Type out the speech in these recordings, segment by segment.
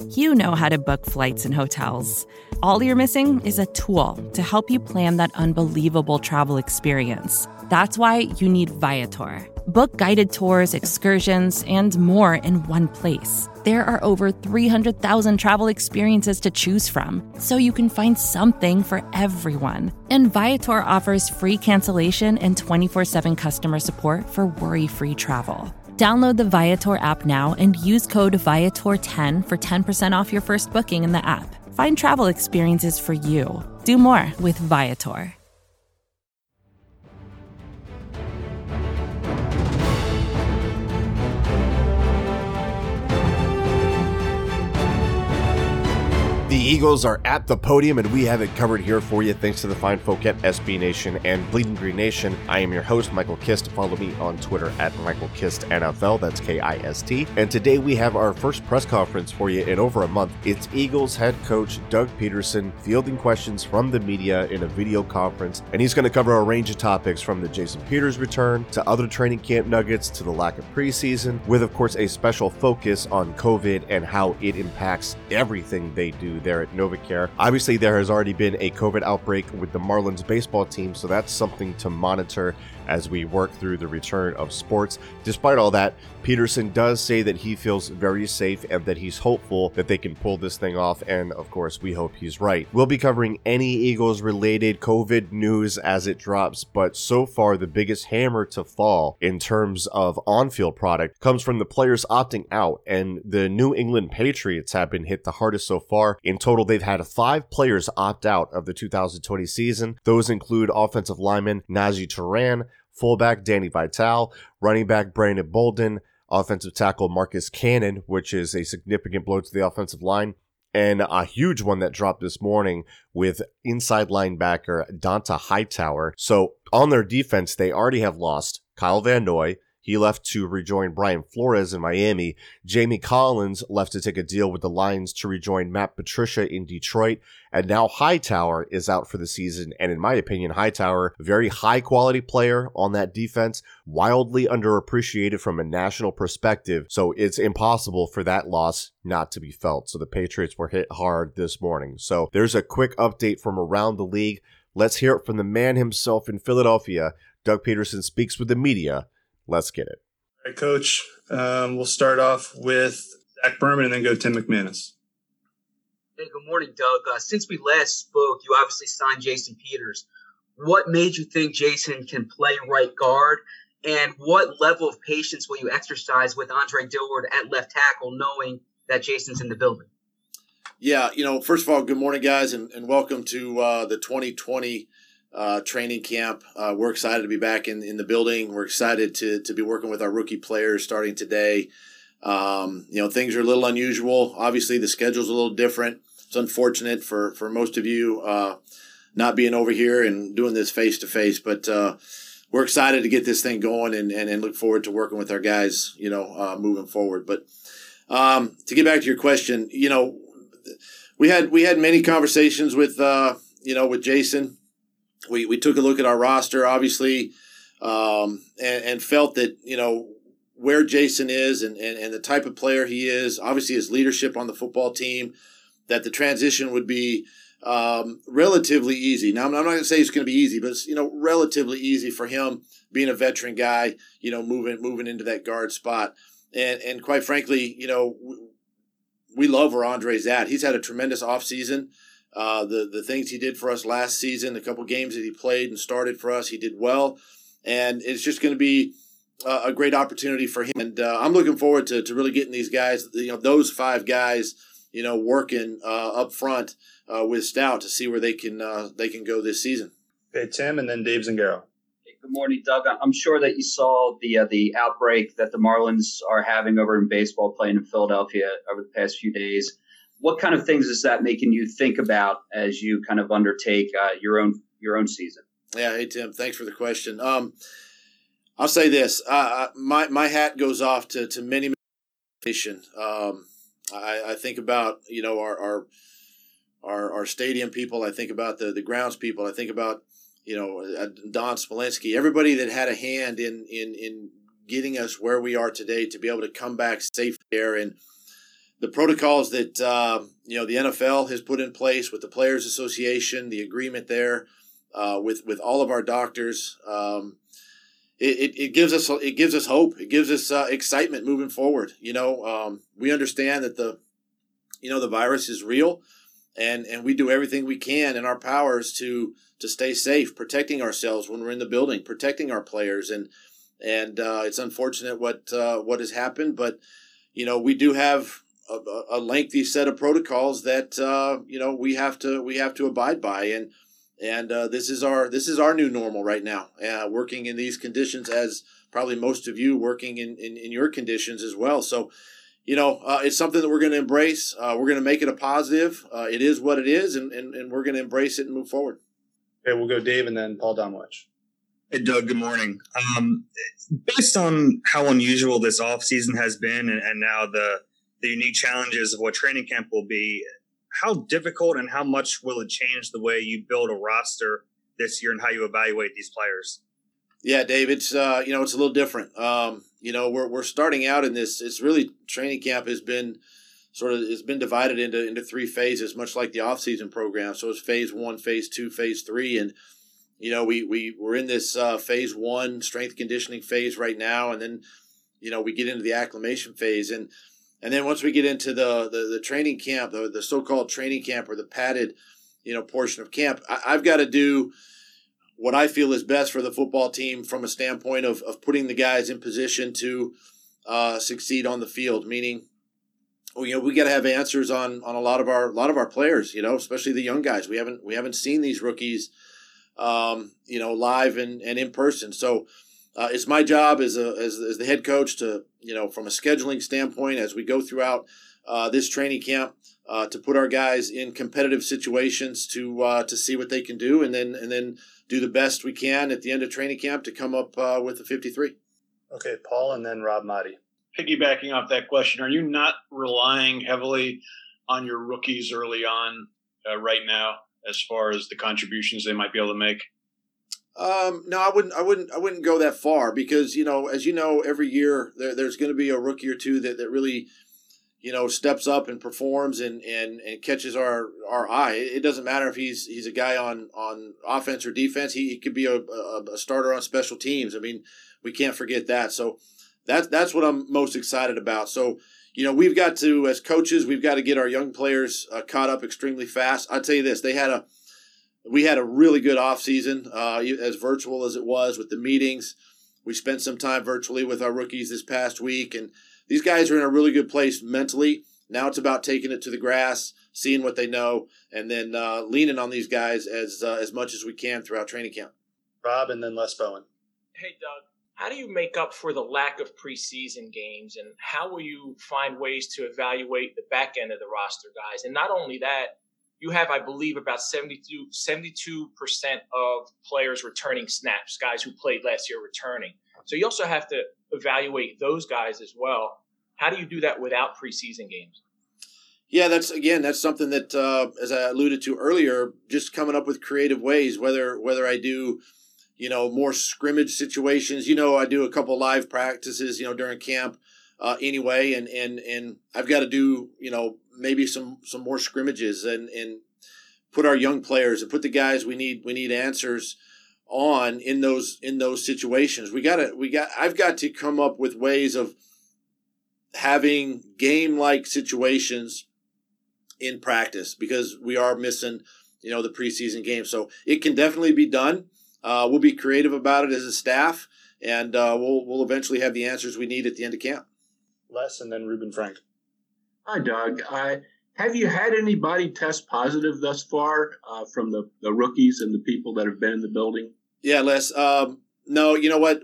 You know how to book flights and hotels. All you're missing is a tool to help you plan that unbelievable travel experience. That's why you need Viator. Book guided tours, excursions, and more in one place. There are over 300,000 travel experiences to choose from, so you can find something for everyone. And Viator offers free cancellation and 24/7 customer support for worry-free travel. Download the Viator app now and use code Viator10 for 10% off your first booking in the app. Find travel experiences for you. Do more with Viator. The Eagles are at the podium, and we have it covered here for you thanks to the fine folk at SB Nation and Bleeding Green Nation. I am your host, Michael Kist. Follow me on Twitter at Michael Kist NFL. That's Kist. And today we have our first press conference for you in over a month. It's Eagles head coach Doug Peterson fielding questions from the media in a video conference, and he's going to cover a range of topics from the Jason Peters return to other training camp nuggets to the lack of preseason, with of course a special focus on COVID and how it impacts everything they do there at NovaCare. Obviously, there has already been a COVID outbreak with the Marlins baseball team, so that's something to monitor as we work through the return of sports. Despite all that, Peterson does say that he feels very safe and that he's hopeful that they can pull this thing off, and of course, we hope he's right. We'll be covering any Eagles-related COVID news as it drops, but so far, the biggest hammer to fall in terms of on-field product comes from the players opting out, and the New England Patriots have been hit the hardest so far. In total, they've had 5 players opt out of the 2020 season. Those include offensive lineman Najee Turan, fullback Danny Vitale, running back Brandon Bolden, offensive tackle Marcus Cannon, which is a significant blow to the offensive line, and a huge one that dropped this morning with inside linebacker Donta Hightower. So on their defense, they already have lost Kyle Van Noy. He left to rejoin Brian Flores in Miami. Jamie Collins left to take a deal with the Lions to rejoin Matt Patricia in Detroit. And now Hightower is out for the season. And in my opinion, Hightower, a very high-quality player on that defense, wildly underappreciated from a national perspective. So it's impossible for that loss not to be felt. So the Patriots were hit hard this morning. So there's a quick update from around the league. Let's hear it from the man himself in Philadelphia. Doug Peterson speaks with the media. Let's get it. All right, Coach. We'll start off with Zach Berman and then go Tim McManus. Hey, good morning, Doug. Since we last spoke, you obviously signed Jason Peters. What made you think Jason can play right guard? And what level of patience will you exercise with Andre Dillard at left tackle, knowing that Jason's in the building? Yeah, first of all, good morning, guys, and welcome to the 2020 training camp. We're excited to be back in the building. We're excited to be working with our rookie players starting today. Things are a little unusual. Obviously, the schedule's a little different. It's unfortunate for most of you not being over here and doing this face-to-face, but we're excited to get this thing going and look forward to working with our guys, moving forward. But to get back to your question, we had many conversations with Jason. We took a look at our roster, obviously, and felt that, where Jason is and the type of player he is, obviously his leadership on the football team, that the transition would be relatively easy. Now, I'm not going to say it's going to be easy, but it's, relatively easy for him being a veteran guy, moving into that guard spot. And quite frankly, we love where Andre's at. He's had a tremendous offseason. The things he did for us last season, the couple games that he played and started for us, he did well. And it's just going to be a great opportunity for him. And I'm looking forward to really getting these guys, those 5 guys, working up front with Stout to see where they can go this season. Okay, Tim, and then Dave Zangaro. Good morning, Doug. I'm sure that you saw the outbreak that the Marlins are having over in baseball playing in Philadelphia over the past few days. What kind of things is that making you think about as you kind of undertake your own season? Yeah, hey Tim, thanks for the question. I'll say this: my hat goes off to many. I think about our stadium people. I think about the grounds people. I think about Don Smolinski. Everybody that had a hand in getting us where we are today to be able to come back safe there. And the protocols that the NFL has put in place with the Players Association, the agreement there with all of our doctors. It gives us hope. It gives us excitement moving forward. We understand that the virus is real, and we do everything we can in our powers to stay safe, protecting ourselves when we're in the building, protecting our players, and it's unfortunate what has happened, but we do have a lengthy set of protocols that we have to abide by, and this is our new normal right now. Working in these conditions, as probably most of you working in your conditions as well. So, it's something that we're going to embrace. We're going to make it a positive. It is what it is, and we're going to embrace it and move forward. Okay, we'll go Dave and then Paul Domwich. Hey, Doug, good morning. Based on how unusual this offseason has been and now the unique challenges of what training camp will be, how difficult and how much will it change the way you build a roster this year and how you evaluate these players? Yeah, Dave, it's it's a little different. We're starting out in this. It's really training camp has been divided into three phases, much like the off-season program. So it's phase 1, phase 2, phase 3, and we're in this phase 1 strength conditioning phase right now, and then we get into the acclimation phase, and then once we get into the training camp, the so-called training camp or the padded portion of camp, I've got to do what I feel is best for the football team from a standpoint of putting the guys in position to succeed on the field. Meaning, we got to have answers on a lot of our players, especially the young guys. We haven't seen these rookies, live and in person. So it's my job as the head coach to, from a scheduling standpoint, as we go throughout this training camp, to put our guys in competitive situations to see what they can do, and then do the best we can at the end of training camp to come up with a 53. Okay, Paul, and then Rob Motti. Piggybacking off that question, are you not relying heavily on your rookies early on right now as far as the contributions they might be able to make? No, I wouldn't go that far, because as every year there's going to be a rookie or two that really steps up and performs and catches our eye. It doesn't matter if he's a guy on offense or defense. He could be a starter on special teams. I mean, we can't forget that. So that's what I'm most excited about. So we've got to, as coaches, we've got to get our young players caught up extremely fast. I'll tell you this: we had a really good offseason, as virtual as it was with the meetings. We spent some time virtually with our rookies this past week, and these guys are in a really good place mentally. Now it's about taking it to the grass, seeing what they know, and then leaning on these guys as much as we can throughout training camp. Rob, and then Les Bowen. Hey, Doug. How do you make up for the lack of preseason games, and how will you find ways to evaluate the back end of the roster guys? And not only that, you have, I believe, about 72% of players returning snaps, guys who played last year returning. So you also have to evaluate those guys as well. How do you do that without preseason games? Yeah, that's something that, as I alluded to earlier, just coming up with creative ways, whether I do, more scrimmage situations. I do a couple live practices, during camp anyway, and I've got to do, maybe some more scrimmages and put our young players and put the guys we need answers on in those situations. I've got to come up with ways of having game-like situations in practice, because we are missing, the preseason game. So it can definitely be done. We'll be creative about it as a staff, and we'll eventually have the answers we need at the end of camp. Les, and then Ruben Frank. Hi, Doug. Have you had anybody test positive thus far from the rookies and the people that have been in the building? Yeah, Les. No, you know what?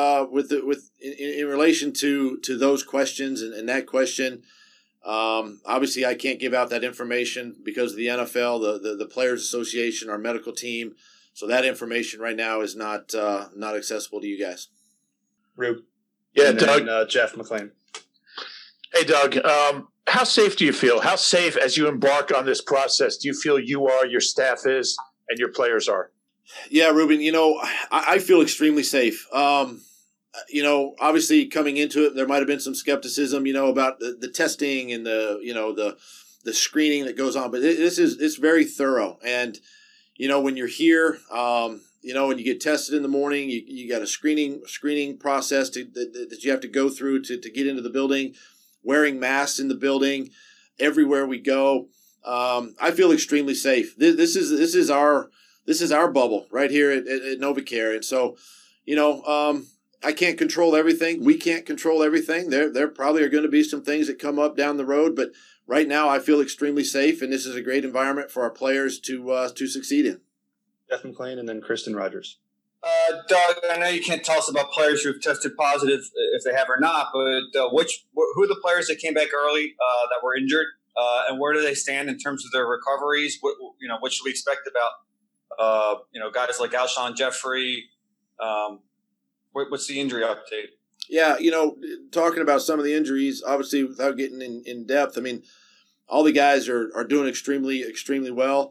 In relation to those questions and that question, obviously I can't give out that information because of the NFL, the Players Association, our medical team. So that information right now is not accessible to you guys. Rube. Yeah, and Doug. Then, Jeff McLean. Hey, Doug. How safe do you feel? How safe, as you embark on this process, do you feel you are, your staff is, and your players are? Yeah, Ruben, I feel extremely safe. obviously coming into it, there might have been some skepticism, about the testing and the screening that goes on. But it's very thorough. And, when you're here, when you get tested in the morning, you got a screening process that you have to go through to get into the building, wearing masks in the building everywhere we go. I feel extremely safe. This is our bubble right here at NovaCare. And so, I can't control everything. We can't control everything. There probably are going to be some things that come up down the road, but right now I feel extremely safe, and this is a great environment for our players to succeed in. Jeff McClain and then Kristen Rogers. Doug, I know you can't tell us about players who've tested positive, if they have or not, but who are the players that came back early that were injured, and where do they stand in terms of their recoveries? What should we expect about guys like Alshon Jeffrey? What's the injury update? Yeah, talking about some of the injuries, obviously without getting in depth, I mean, all the guys are doing extremely, extremely well.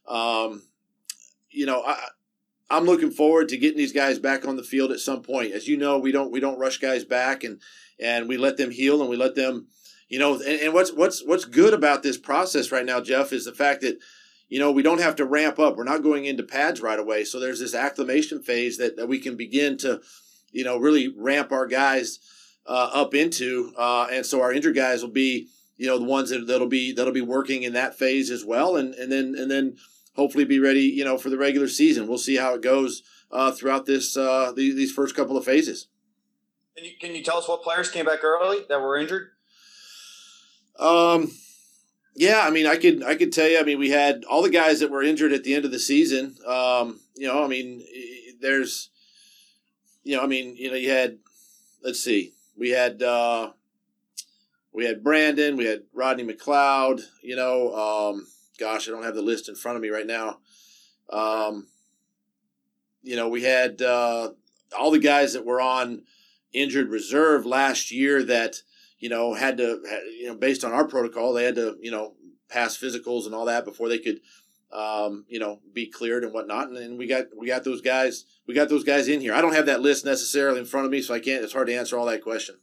I'm looking forward to getting these guys back on the field at some point. As you know, we don't rush guys back, and we let them heal, and we let them, and what's good about this process right now, Jeff, is the fact that, we don't have to ramp up. We're not going into pads right away. So there's this acclimation phase that we can begin to, really ramp our guys up into. And so our injured guys will be, the ones that'll be working in that phase as well. And then hopefully be ready, for the regular season. We'll see how it goes throughout this these first couple of phases. Can you tell us what players came back early that were injured? Yeah, I mean, I could tell you. I mean, we had all the guys that were injured at the end of the season. You had, let's see, we had Brandon, we had Rodney McLeod. Gosh, I don't have the list in front of me right now. We had all the guys that were on injured reserve last year that, had to, based on our protocol, they had to, pass physicals and all that before they could, be cleared and whatnot. And we got those guys. We got those guys in here. I don't have that list necessarily in front of me, so it's hard to answer all that question.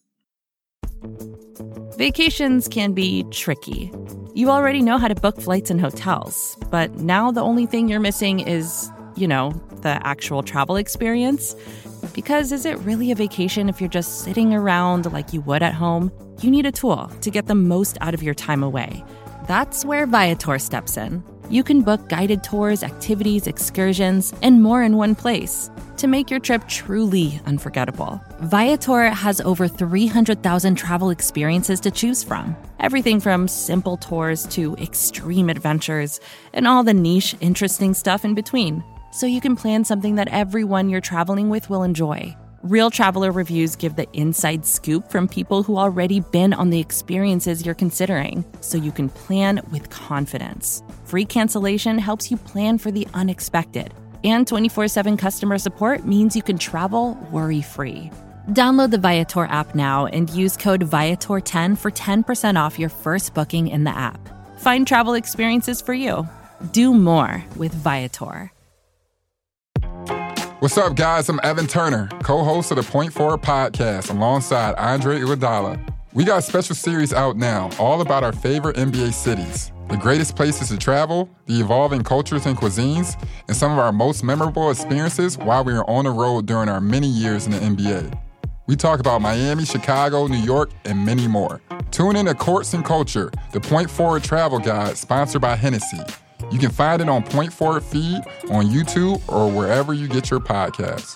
Vacations can be tricky. You already know how to book flights and hotels, but now the only thing you're missing is, the actual travel experience. Because is it really a vacation if you're just sitting around like you would at home? You need a tool to get the most out of your time away. That's where Viator steps in. You can book guided tours, activities, excursions, and more in one place to make your trip truly unforgettable. Viator has over 300,000 travel experiences to choose from. Everything from simple tours to extreme adventures and all the niche, interesting stuff in between. So you can plan something that everyone you're traveling with will enjoy. Real traveler reviews give the inside scoop from people who already been on the experiences you're considering, so you can plan with confidence. Free cancellation helps you plan for the unexpected. And 24/7 customer support means you can travel worry-free. Download the Viator app now and use code Viator10 for 10% off your first booking in the app. Find travel experiences for you. Do more with Viator. What's up, guys? I'm Evan Turner, co-host of the Point Forward podcast alongside Andre Iguodala. We got a special series out now, all about our favorite NBA cities, the greatest places to travel, the evolving cultures and cuisines, and some of our most memorable experiences while we were on the road during our many years in the NBA. We talk about Miami, Chicago, New York, and many more. Tune in to Courts and Culture, the Point Forward travel guide sponsored by Hennessy. You can find it on Point Forward feed, on YouTube, or wherever you get your podcasts.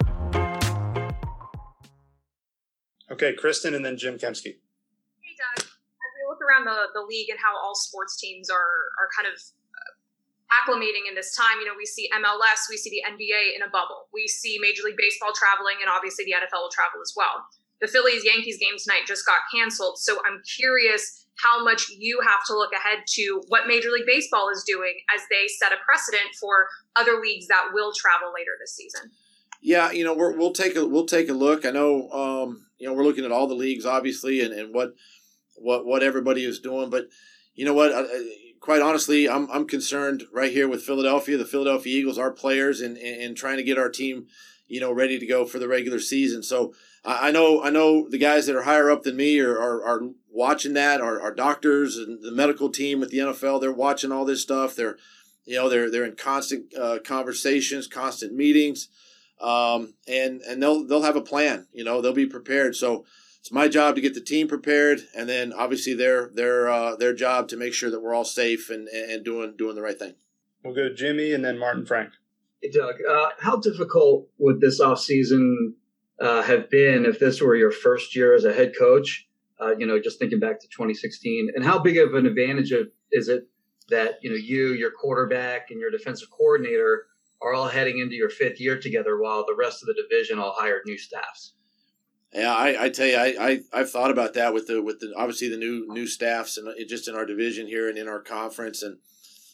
Okay, Kristen and then Jim Kempski. Hey, Doug. As we look around the league and how all sports teams are kind of acclimating in this time, we see MLS, we see the NBA in a bubble. We see Major League Baseball traveling, and obviously the NFL will travel as well. The Phillies-Yankees game tonight just got canceled, so I'm curious how much you have to look ahead to what Major League Baseball is doing as they set a precedent for other leagues that will travel later this season. Yeah, we'll take a look. I know, we're looking at all the leagues, obviously, and what everybody is doing. But you know what? Quite honestly, I'm concerned right here with Philadelphia, the Philadelphia Eagles, our players, and trying to get our team, ready to go for the regular season. So I know the guys that are higher up than me are watching that. Our doctors and the medical team with the NFL, they're watching all this stuff. They're in constant conversations, constant meetings, and they'll have a plan. They'll be prepared. So it's my job to get the team prepared, and then obviously their job to make sure that we're all safe and doing the right thing. We'll go Jimmy and then Martin Frank. Hey, Doug, how difficult would this offseason have been if this were your first year as a head coach? Just thinking back to 2016, and how big of an advantage is it that your quarterback, and your defensive coordinator are all heading into your fifth year together, while the rest of the division all hired new staffs? Yeah, I tell you, I've thought about that with the obviously the new staffs and just in our division here and in our conference, and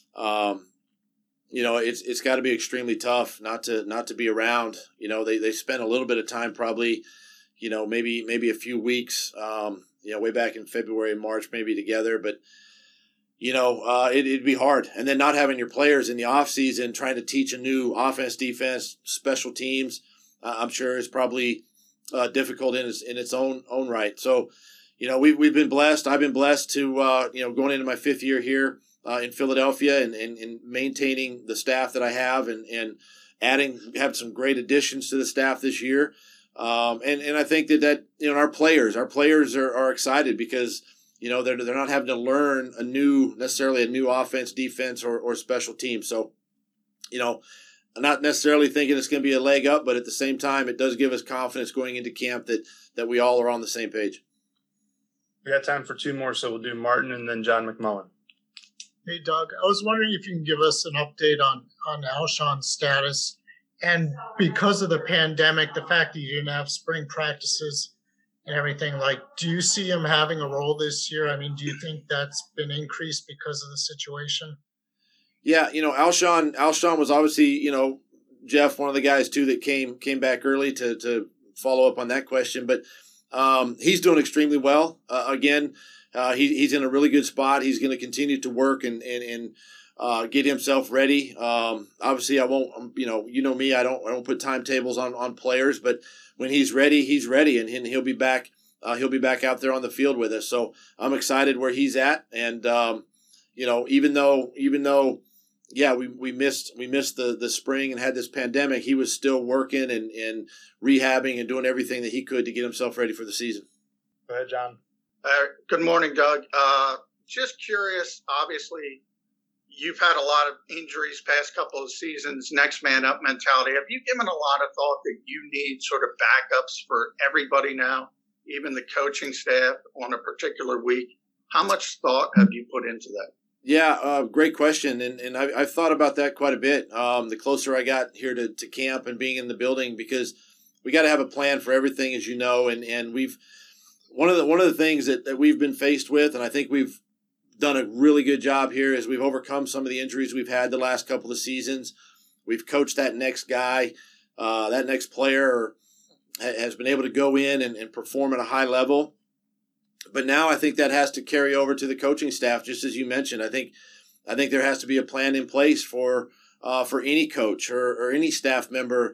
it's got to be extremely tough not to be around. They spent a little bit of time, probably, maybe a few weeks, way back in February and March, maybe together, but it'd be hard. And then not having your players in the off season, trying to teach a new offense, defense, special teams, I'm sure is probably difficult in its own right. So, we've been blessed. I've been blessed to, going into my fifth year here in Philadelphia and maintaining the staff that I have and have some great additions to the staff this year. And I think that our players are excited because, they're not having to learn necessarily a new offense, defense, or special team. So, I'm not necessarily thinking it's going to be a leg up, but at the same time, it does give us confidence going into camp that we all are on the same page. We got time for two more, so we'll do Martin and then John McMullen. Hey, Doug, I was wondering if you can give us an update on Alshon's status. And because of the pandemic, the fact that you didn't have spring practices and everything, do you see him having a role this year? I mean, do you think that's been increased because of the situation? Yeah, Alshon was obviously, Jeff, one of the guys too that came back early to follow up on that question. But he's doing extremely well. Again, he's in a really good spot. He's going to continue to work and get himself ready. Obviously, I won't. Me. I don't put timetables on players, but when he's ready, and he'll be back. He'll be back out there on the field with us. So I'm excited where he's at, and even though. Yeah, we missed the spring and had this pandemic. He was still working and rehabbing and doing everything that he could to get himself ready for the season. Go ahead, John. Good morning, Doug. Just curious, obviously, you've had a lot of injuries past couple of seasons, next man up mentality. Have you given a lot of thought that you need sort of backups for everybody now, even the coaching staff on a particular week? How much thought have you put into that? Yeah, great question, and I've thought about that quite a bit. The closer I got here to camp and being in the building, because we got to have a plan for everything, as you know, and we've one of the things that we've been faced with, and I think we've done a really good job here, is we've overcome some of the injuries we've had the last couple of seasons. We've coached that next guy, that next player has been able to go in and perform at a high level. But now I think that has to carry over to the coaching staff, just as you mentioned. I think there has to be a plan in place for any coach or any staff member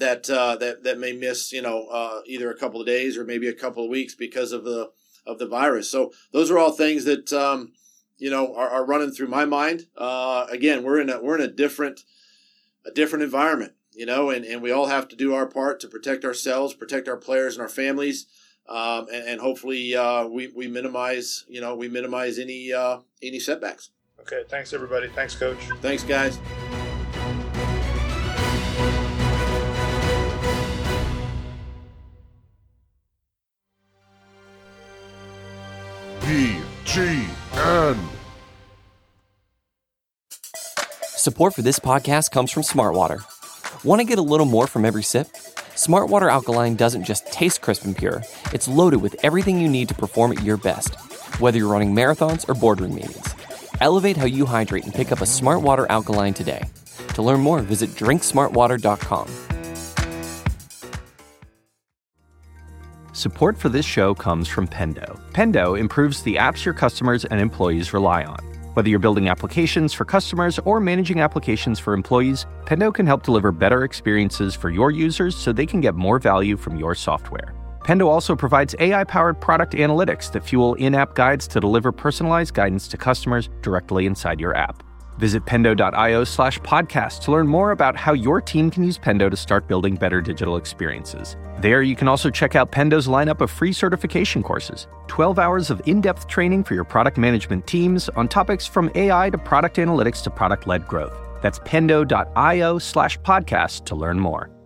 that may miss either a couple of days or maybe a couple of weeks because of the virus. So those are all things that are running through my mind. Again, we're in a different environment, and we all have to do our part to protect ourselves, protect our players and our families. And hopefully we minimize any setbacks. Okay, thanks everybody. Thanks, Coach. Thanks, guys. BGN. Support for this podcast comes from Smartwater. Want to get a little more from every sip? Smartwater Alkaline doesn't just taste crisp and pure, it's loaded with everything you need to perform at your best, whether you're running marathons or boardroom meetings. Elevate how you hydrate and pick up a Smartwater Alkaline today. To learn more, visit drinksmartwater.com. Support for this show comes from Pendo. Pendo improves the apps your customers and employees rely on. Whether you're building applications for customers or managing applications for employees, Pendo can help deliver better experiences for your users so they can get more value from your software. Pendo also provides AI-powered product analytics that fuel in-app guides to deliver personalized guidance to customers directly inside your app. Visit pendo.io/podcast to learn more about how your team can use Pendo to start building better digital experiences. There, you can also check out Pendo's lineup of free certification courses, 12 hours of in-depth training for your product management teams on topics from AI to product analytics to product-led growth. That's pendo.io/podcast to learn more.